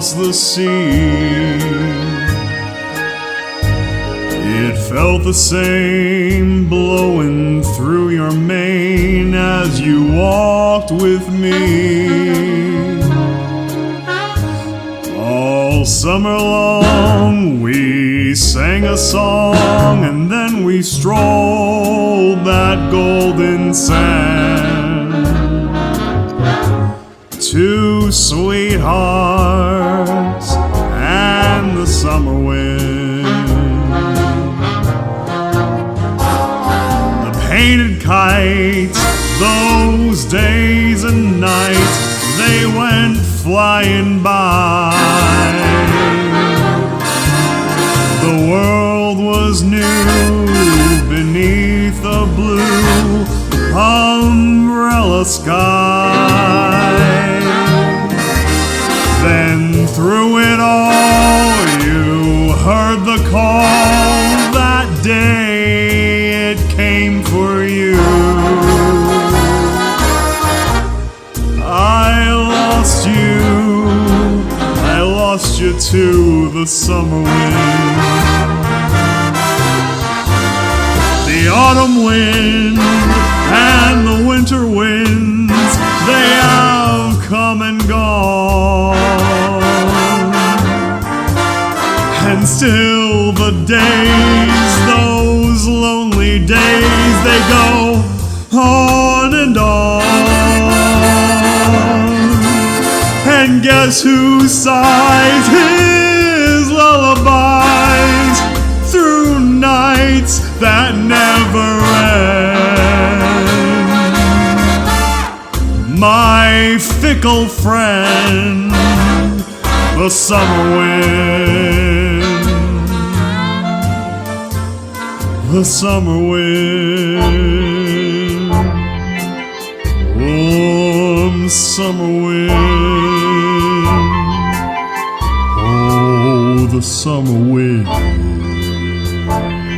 across the sea. It felt the same blowing through your mane as you walked with me. All summer long we sang a song, and then we strolled that golden sand. Two sweethearts and the summer wind. The painted kites, those days and nights, they went flying by. The world was new beneath a blue umbrella sky. Then through it all you heard the call. That day it came for you. I lost you to the summer wind. The autumn wind and the winter winds, they have come and gone. And still the days, those lonely days, they go on and on. And guess who sighs his lullabies through nights that never end? My fickle friend, the summer wind. The summer wind. Warm summer wind. Oh, the summer wind.